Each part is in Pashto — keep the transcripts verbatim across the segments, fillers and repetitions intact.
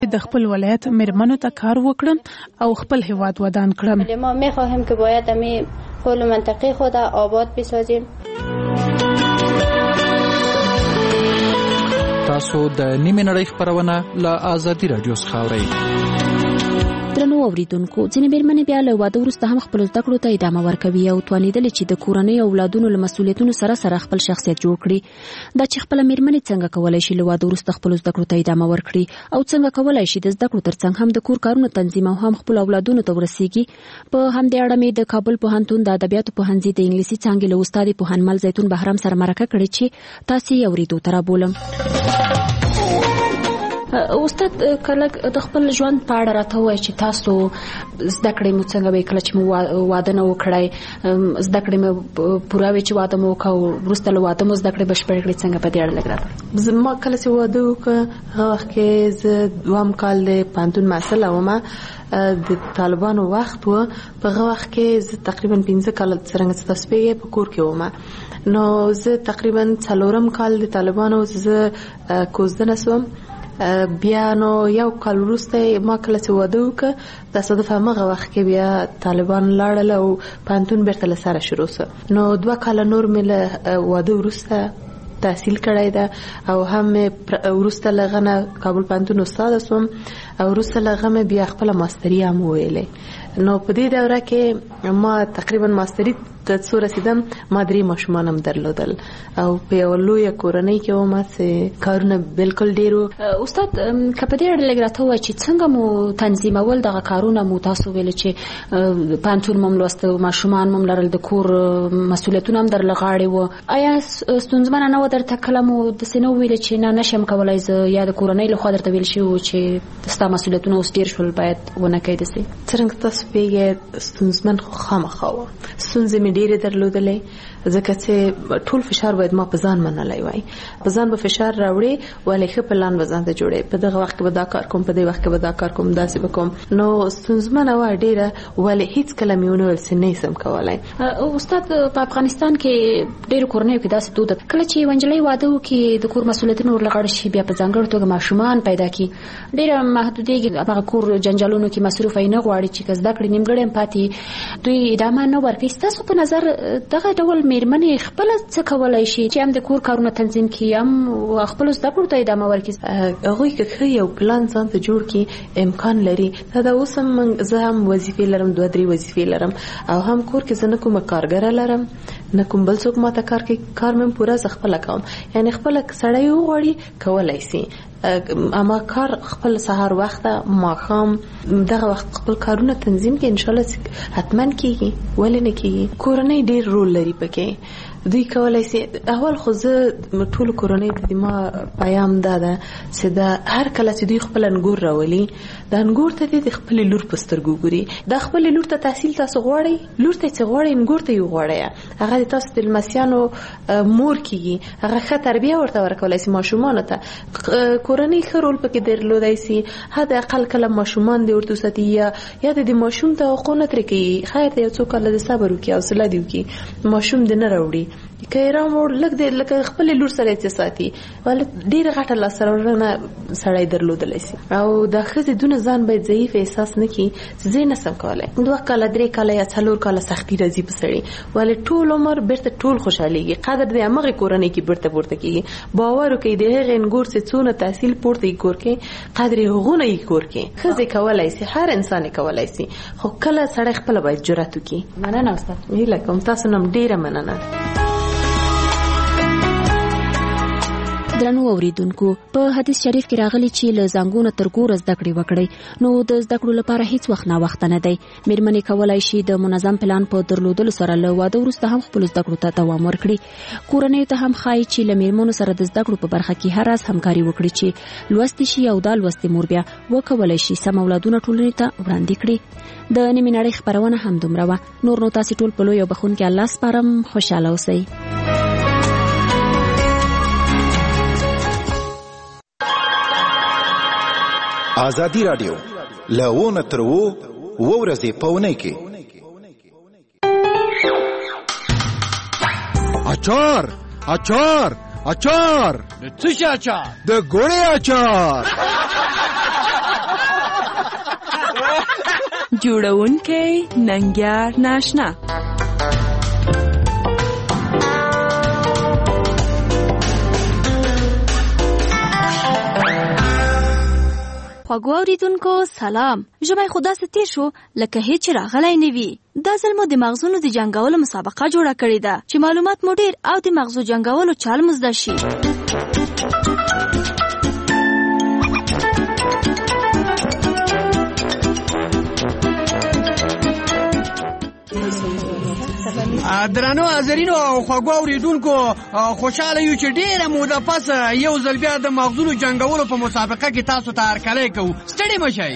د خپل ولایت میرمنو ته کار وکړم او خپل هیواد ودان کړم. ما میخواهیم که باید امی کل منطقه خود آباد بسازیم. تاسو د نیمه نړۍ خبرونه له آزادي رادیو څخه اورئ. درنو اوریدونکو، ځینې میرمنې بیا له واده وروسته هم خپل زده کړو ته ادامه ورکوي او توانېدلې چې د کورنۍ او اولادونو له مسؤلیتونو سره سره خپل شخصیت جوړ کړي. دا چې خپله میرمنې څنګه کولی شي له واده وروسته خپل زده کړو ته ادامه ورکړي او څنګه کولی شي د زده کړو ترڅنګ هم د کور کارونو تنظیم او هم خپل اولادونو ته ورسیږي، په همدې اړه مې د کابل پوهنتون د ادبیاتو پوهنځي د انګلیسي څانګې له استاد پوهنمل زیتون بهرام سره مرکه کړې چې تاسې یې اورېدو ته رابولم. استاد کله د خپل ژوند په اړه راته وایي چې تاسو زده کړې مو څنګه وې، کله چې مو واده نه وکړی زده کړې مو پوره وې چې واده مو وکړ، وروسته له واده مو زده کړې بشپړې کړې، څنګه په دې اړه لږ راته. زما کله چې واده وکړ هغه وخت کې زه دوام کال د پوهنتون محصله وم، د طالبانو وخت و. په هغه وخت کې زه تقریبا پنځه کاله څرنګه چې تاسو پوهېږئ په کور کې وم، نو زه تقریبا څلورم کال د طالبانو زه کوزدنه شوم. بیا نو یو کال وروسته ما کله چې واده وکړ تصادف همغه وخت کې بیا طالبان لاړل او پوهنتون بیرته له سره شروع شو. نو دوه کاله نور مې له واده وروسته تحصیل کړی ده او هم وروسته له هغه نه کابل پوهنتون استاده شوم او وروسته له هغه مې بیا خپله ماستري هم وویلې. نو په دې دوره کې ما تقریبا ماستري ته څو رسیدم ما درې ماشومان هم درلودل او په یوه لویه کورنۍ کې وم چې کارونه بالکل ډېر وو. استاد که په دې اړه لږ راته ووایه چې څنګه مو تنظیمول دغه کارونه؟ مو تاسو ویل چې پوهنتون مو لوسته، ماشومان مو لرل، د کور مسؤلیتونه هم در له غاړې وو. آیا ستونزمنه نه وه درته کله مو داسې نه وویل چې نه نشم کولی زه، یا د کورنۍ لخوا درته ویل شوي وو چې ستا مسؤلیتونه اوس ډېر شول باید ونه کوې داسې؟ څرنګه تاسو پوهېږئ ستونزمن خو خامخا وه، ستونزې مې ډېرې درلودلې ځکه چې ټول فشار باید ما په ځان منلی وای. په ځان به فشار راوړې ولې ښه پلان به ځان ته جوړې، په دغه وخت کې به دا کار کوم، په دې وخت کې به دا کار کوم، داسې به کوم. نو ستونزمنه وه ډېره، ولې هېڅ کله مې ونه ویل چې نه شم کولی. استاد په افغانستان کې ډېرو کورنیو کې داسې دود ده کله چې یوه نجلۍ واده وکړي د کور مسؤلیتونه ورله غاړه شي بیا په ځانګړې توګه ماشومان پیدا کړي ډېره محدودېږي، هغه کور جنجالونو کې مصروف یې نه غواړي چې که زده کړې نیمګړی هم پاتې دوی ادامه نه ورکوي. ستاسو په نظر دغه ډول میرمنې خپله څه کولی شي چې هم د کور کارونه تنظیم کړي هم خپلو زده کړو ته ادامه ورکړي؟ هغوی که ښه یو پلان ځان ته جوړ کړي امکان لري. دا دا اوس هم زه هم وظیفې لرم، دوه درې وظیفې لرم او هم کور کې زه نه کومه کارګره لرم نه کوم بل څوک ماته کار کوي، کار مې پوره زه خپله کوم. یعنې خپله سړی وغواړي کولی شي اما کار خپل سهار وخته ماښام دغه وخت خپل کارونه تنظیم کې انشاءالله حتما کېږي، ولې نه کېږي. کورنۍ ډېر رول لري پکې، دوی کولی شي. اول خو زه ټولو کورنۍ ته د ما پیام دا ده چې دا هر کله چې دوی خپل انګور راولي د انګور ته د خپلې لور په سترګو ګوري. دا خپلې لور ته تحصیل تاسو غواړئ، لور ته چې غواړئ انګور ته یې وغواړئ، هغه د تاسو د لمسیانو مور کېږي، هغه ښه تربیه ورته ورکولی شي ماشومانو ته. کورنۍ ښه رول پکې درلودی شي، حد اقل کله ماشومان دې ورته وساتي یا یا د ماشوم توقع نه ترې کوي، خیر دی یو څو کاله د صبر وکړي، حوصله دې وکړي، ماشوم دې نه راوړي که یې راوړ لږ دې لکه خپلې لور سره یې ساتي، ولې ډېره غټه لاسته راوړنه سړی درلودلی شي. او دا ښځې دونه ځان باید ضعیف احساس نه کړي چې زه یې نشم کولی. دوه کاله درې کاله یا څلور کاله سختي راځي په سړي، ولې ټول عمر بیرته ټول خوشحالېږي، قدر د همغې کورنۍ کې بیرته پورته کېږي. باور وکړئ د هغې انګور چې څونه تحصیل پورته یې کور کې قدر یې هغونه یې کور کې. ښځې کولی شي، هر انسان یې کولی شي، خو کله سړی خپله باید جرأت وکړي. مننه استاد. هیله کوم تاسو نه ډېره مننه. درنو اوریدونکو، په حدیث شریف کې راغلی چې له زنګونه تر ګوره زده کړې وکړئ، نو د زده کړو لپاره هیڅ وخت ناوخته نه دی. میرمنې کولی شي د منظم پلان په درلودلو سره له واده وروسته هم خپلو زده کړو ته دوام ورکړي. کورنیو ته هم ښایي چې له میرمنو سره د زده کړو په برخه کې هر راز همکاري وکړي چې لوستې شي او دا لوستې مور بیا وکولی شي سم اولادونه ټولنې ته وړاندې کړي. د نیمې نړۍ خپرونه هم دومره وه. نور نو تاسې ټول په لوی او بخښونکي الله سپارم. خوشحاله اوسئ. آزادی رادیو لونه تر وو ورځې پونه کې اچار اچار اچار د څه اچار؟ د ګوړې اچار. جوړونکی ننګیار ناشنا. خواږه اوریدونکو سلام. ژمی خو داسې تېر شو لکه هیڅ راغلی نه وي. دا ځل مو د مغزونو د جنګولو مسابقه جوړه کړې ده چې معلومات مو ډېر او د مغزو جنګولو چال مو زده شي. درنو حاضرینو او خواږه اوریدونکو، خوشاله یو چې ډېره موده پس یو ځل بیا د مغزونو جنګولو په مسابقه کې تاسو ته هرکلی کوو. ستړي مه شئ.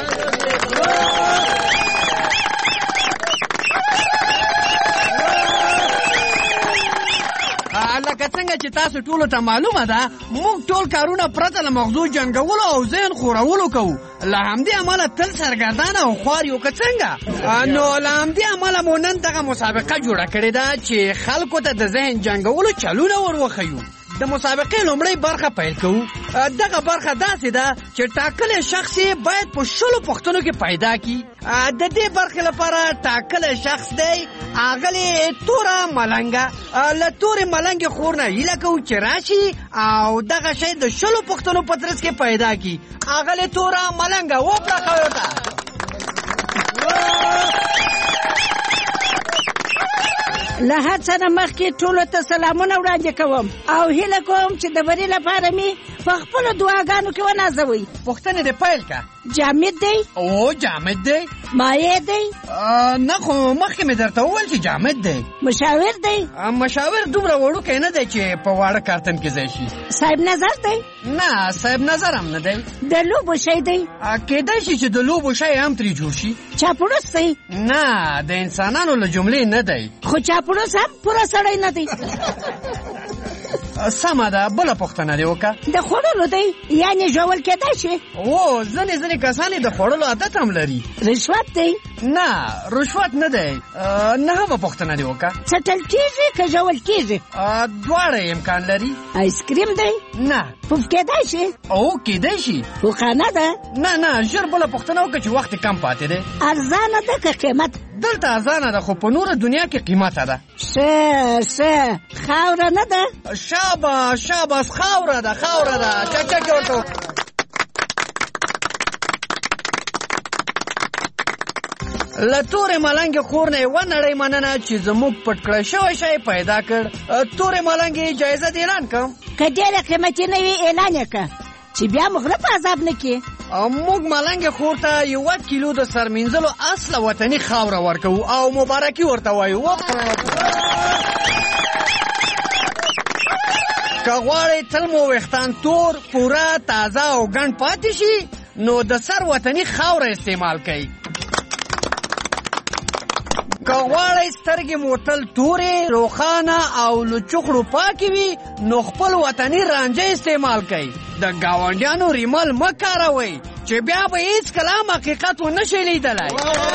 لکه څنګه چې تاسو ټولو ته معلومه ده، موږ ټول کارونه پرته له مغزو جنګولو او ذهن خورولو کوو. له همدې امله تل سرګردانه او خوار یو که څنګه. نو له همدې امله مو نن دغه مسابقه جوړه کړې ده چې خلکو ته د ذهن جنګولو چلونه ور وښیو. د مسابقې لومړی برخه پیل کوو. دغه برخه داسې ده چې ټاکلی شخص باید په شلو پوښتنو کې پیدا کړي. د دې برخې لپاره ټاکلی شخص دی اغلې توره ملنګه. له تورې ملنګې خور نه هیله کوو چې راشي او دغه شی د شلو پوښتنو په ترڅ کې پیدا کړي. اغلې توره ملنګه وپړه ورته. له هر څه نه مخکې ټولو ته سلامونه وړاندې کوم او هیله کوم چې د بري لپاره مې په خپلو دعاګانو کې ونازوئ. پوښتنې دې پیل که. جامد دی؟ او جامد دی. مایع دی؟ نه خو مخکې مې درته وویل چې جامد دی. مشاور دی؟ مشاور دومره وړوکی نه دی چې په واړه کارتن کې ځای شي. صاحب نظر دی؟ نه صاحب نظر هم نه دی. د لوبو شی دی؟ کېدای شي چې د لوبو شی هم ترې جوړ شي. چاپړوس دی؟ نه د انسانانو له جملې نه دی. خو چاپړوس هم پوره سړی نه دی. سمه ده، بله پوښتنه دې وکړه. د خوړلو دی؟ یعنې ژول کېدای شي؟ او ځینې ځینې کسان د خوړلو عادت هم لري. رشوت دی؟ نه رشوت نه دی. نهمه پوښتنه دې وکړه. څټل کېږي که ژول کېږي؟ دواړه امکان لري. آیسکریم دی؟ نه. پوف کېدای شي؟ او کېدای شي. خو خانه ده؟ نه نه ژر بله پوښتنه وکړه چې وخت کم پاتې دی. ارزانه ده که قیمت؟ دلته ارزانه ده خو په نوره دنیا کې قیمته ده. ښه ښه خاوره نه ده؟ شاباس شاباس خاوره ده خاوره ده. چکچکې ورته. له تورې ملنګې خور نه یې ونړئ مننه چې زموږ پټ کړی شوی شی پیدا کړ. تورې ملنګې جایزه دې اعلان کړم. که ډېره قیمتي نه وي اعلان یې کړه چې بیا موږ نه په عذاب نه کړي. موږ ملنګې خور ته یوه کیلو د سرمینځلو اصله وطني خاوره ورکوو او مبارکي ورته وایو. که غواړئ تل مو ویښتان تور پوره تازه او ګڼ پاتې شي نو د سر وطني خاوره استعمال کړئ. که غواړئ سترګې مو تل تورې روښانه او له چوخړو پاکې وي نو خپل وطني رانجه استعمال کړئ. د ګاونډیانو ریمل مه کاروئ چې بیا به هېڅکله هم حقیقت ونه شئ لیدلی.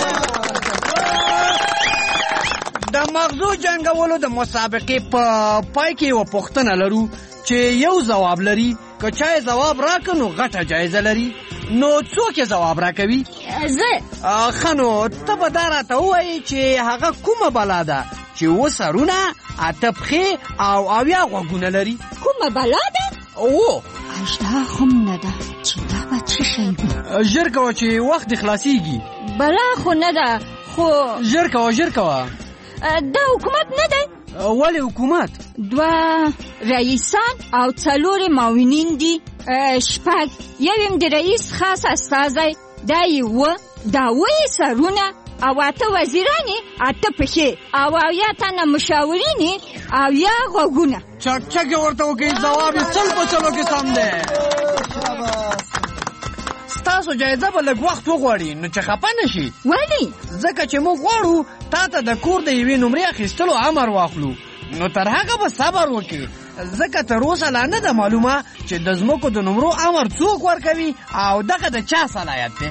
د مغزو جنګولو د مسابقې په پای کې یوه پوښتنه لرو چې یو ځواب لري. که چا یې ځواب راکړه نو غټه جایزه لري. نو څوک یې ځواب راکوي؟ زه. ښه نو ته به دا راته ووایې چې هغه کومه بلا ده چې اووه سرونه اته پښې او اویا غوږونه لري؟ کومه بلا ده؟ او اژدها خو نه ده چې دا به څه شی وي؟ ژر کوه چې وخت دې خلاصېږي. بلا خو نه ده خو ژر کوه ژر کوه. دا حکومت نه دی؟ ولې حکومت؟ دوه رئیسان او څلورې معاونین دي. شپږ یو یم د رئیس خاص استازی، دا یې اووه، دا اووه یې سرونه او اته وزیرانې، اته پښې او اویا تنه مشاورینې، اویا غوږونه. چکچکې ورته وکړئ. ځواب یې سل په سلو کې سم دی. ستاسو جایزه به لږ وخت وغواړي نو چې خفه نه شي. ولې؟ ځکه چې موږ غواړو تا ته د کور د یوې نمرې اخیستلو امر واخلو. نو تر هغه به صبر وکړي ځکه تر اوسه لا نه ده معلومه چې د ځمکو د نمرو امر څوک ورکوي او دغه د چا صلاحیت دی.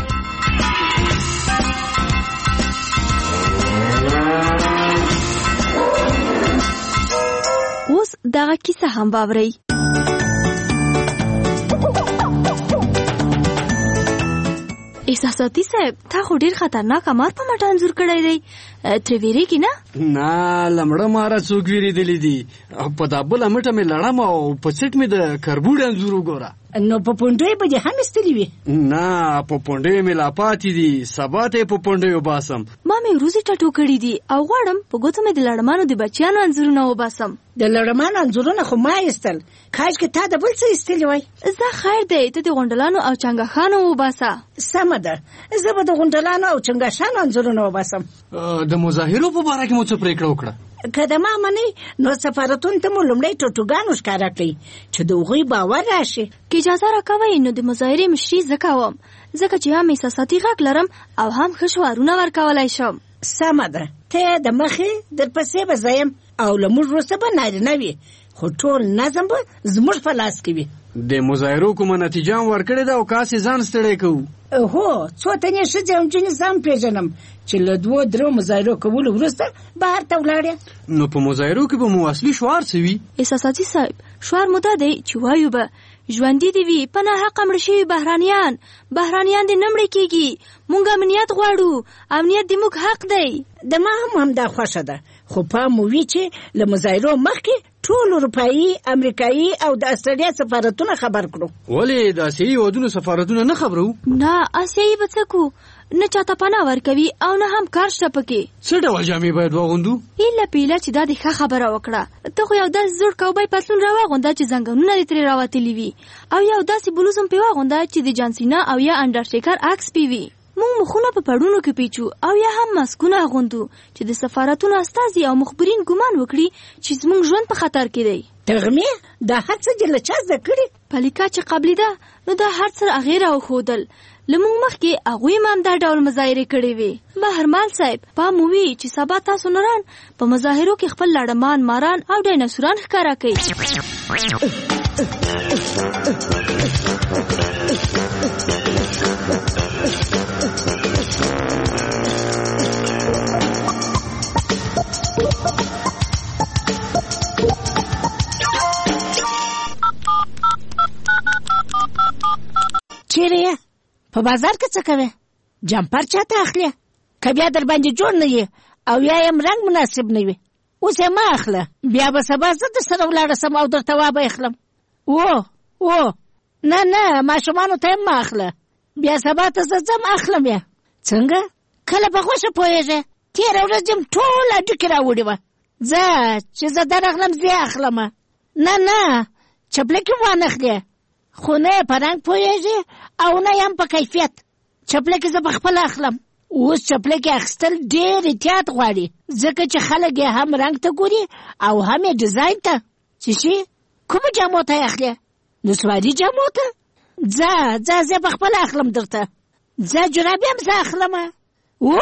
اوس دغه کیسه هم واورئ. احساساتي صاحب تا خو ډیر خطرناک مار په مټ انځور کړی دی، ترې ویریږي نه؟ نه لمړه ماره څوک ویریدلی دي، په دا بله مټه مې لړم او په سیټ مې د کربوړي انځور وګوره. نو په پونډۍ به دې هم ایستلي وي؟ نه په پونډۍ مې لا پاتې دي، سبا ته یې په پونډۍ وباسم. ما مې وروځې ټاټو کړي دي او غواړم په ګوتو مې د لړمانو د بچیانو انځورونه وباسم. د لړمانو انځورونه خو ما ایستل، کاشکې تا د بل څه ایستلي وای. زه خیر دی ته د غونډلانو او چنګښانو وباسه. سمه ده، زه به د غونډلانو او چنګښانو انځورونه وباسم. د مظاهرو په باره کې مو څه پرېکړه وکړه؟ که د ما منې نو سفارتونو ته مو لومړی ټوټوګانو ښکاره کړئ چې د هغوی باور راشي. که اجازه راکوئ نو د مظاهرې مشري زه کوم، ځکه چې هم احساساتي غږ لرم او هم ښه شعارونه ورکولی شم. سمه ده، ته د مخې درپسې به زه یم او له موږ وروسته به نارینه وي، خو ټول نظم به زموږ په لاس کې وي. د مظاهرو کومه نتیجه هم ورکړې ده او کاسې ځان ستړی کوو؟ هو څو تنې ښځې او نجونې ځان پېژنم چې له دوو درو مظاهرو کولو وروسته بهر ته ولاړې. نو په مظاهرو کې به مو اصلي شعار څه وي؟ احساساتي صاحب شعار مو دا دی چې وایو به ژوندي دې وي په ناحقه مړه شوي بهرانیان، بهرانیان دې نه مړه کېږي، موږ امنیت غواړو، امنیت دې موږ حق دی. د ما هم همدا خوښه ده، خو پام مو وي چې له مظاهرو مخکې ټول اروپایي، امریکایي او د استرالیا سفارتونه خبر کړو. ولې د اسیایي هېوادونو سفارتونه نه خبرو؟ نه اسیایي به څه کو، نه چاته پناه ورکوي او نه هم کار شته پکې. څه ډول جامې باید واغوندو؟ ایله پیله چې دا د ښه خبره وکړه، ته خو یو داسې زوړ کوبی پتلون راواغونده چې زنګنونه دې ترې راوتلي وي او یو داسې بلوز هم پې واغونده چې د جانسینا او یا انډرټیکر عکس پې وي. موږ مخونه په پړونو کې پیچو او یا هم ماسکونه اغوندو چې د سفارتونو استازي او مخبرین ګمان وکړي چې زموږ ژوند په خطر کې دی. تغمې دا هر څه دې له چا زده کړي؟ پلیکا چې قبلي ده نو دا هر څه هغې راوښودل، له موږ مخکې هغوی هم همدا ډول مظاهرې کړې وې. بهرمال صاحب پام مو وي چې سبا تاسو نران په مظاهرو کې خپل لړمان، ماران او ډایناسوران ښکاره کوي. چیرې یې؟ په بازار کې څه کوې؟ جمپر چاته اخلې؟ که بیا در باندې جوړ نه یې او یا یم رنګ مناسب نه وي، اوس یې مه اخله، بیا به سبا زه در سره ولاړه سم او درته وابه اخلم. و و نه نه ماشومانو ته هم مه اخله، بیا سبا ته زه ځم اخلم یې. څنګه؟ کله په غوښه پوهېږې؟ تېره ورځ یم ټوله ډکې راوړې وه، ځه چې زه درغلم زه اخلمه. نه نه چپلکې وانخلې، خو نه یې په رنګ پوهېږې او نه یم په کیفیت. چپلکې زه په خپله اخلم. اوس چپلکې اخیستل ډېر احتیاط غواړي، ځکه چې خلک یې هم رنګ ته ګوري او هم یې ډیزاین ته. چې شي کومو جامو ته یې اخلې؟ نسواري جامو ته؟ ځه ځه زه په خپله اخلم درته. ځه جرابې هم زه اخلمه. و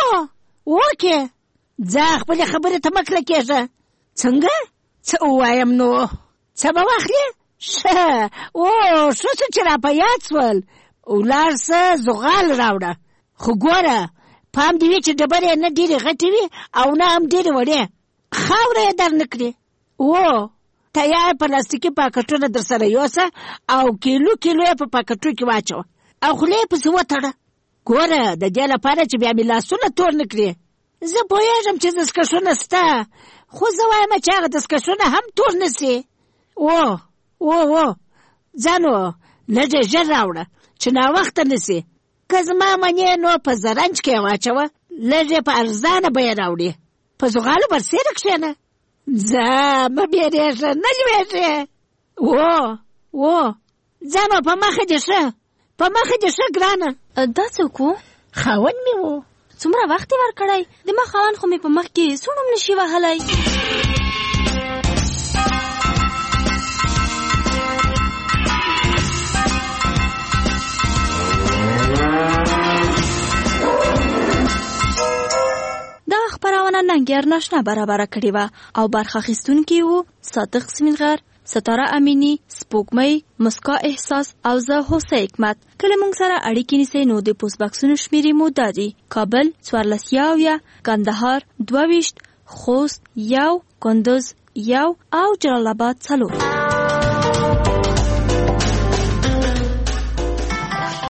وکې ځه خپلې خبرې ته مه کلکېږه. څنګه؟ څه ووایم نو؟ څه به واخلې؟ ښه او ښه څه چې را په یاد سول، ولاړ څه زغال راوړه، خو ګوره پام دې وي چې ډبرې یې نه ډېرې غټې وي او نه هم ډېرې وړې، خاوره یې در نه کړي. و تیار پلاستیکي پاکټونه در سره یوسه او کیلو کیلو یې په پاکټو کې واچوه او خولې یې پسې وتړه. ګوره د دې لپاره چې بیا مې لاسونه تور نه کړي. زه پوهېږم چې دستکشونه سته، خو زه وایم چې هغه دستکشونه هم تور نه سي. و و و ځه نو لږ ژر راوړه چې ناوخته نه سي. که زما منې نو په زرنج کې یې واچوه، لږ یې په ارزانه بیه راوړې. په زغالو برسېره کښېنه. ځه مه بیرېږه، نه لوېږې. و و ځه نو په مخه دې ښه، په مخه دې ښه ګرانه. دا څوک و؟ خاوند مې و. څومره وخت یې ورکړی؟ د ما خاوند خو مې په مخ کې سوڼ هم نشي وهلی. دا خپرونه ننګیار ناشنا برابره کړې وه او برخه اخیستونکي وو صادق سمینغر، ستاره امینی، سپوږمۍ، مسکا احساس او زه هوسه حکمت. کله موږ سره اړیکې نیسئ نو د پوسټ باکسونو شمیرې مو دا دي: کابل څوارلس یاویا، کندهار دوه ویشت، خوست یو، کندوز یو او جلال آباد څلور.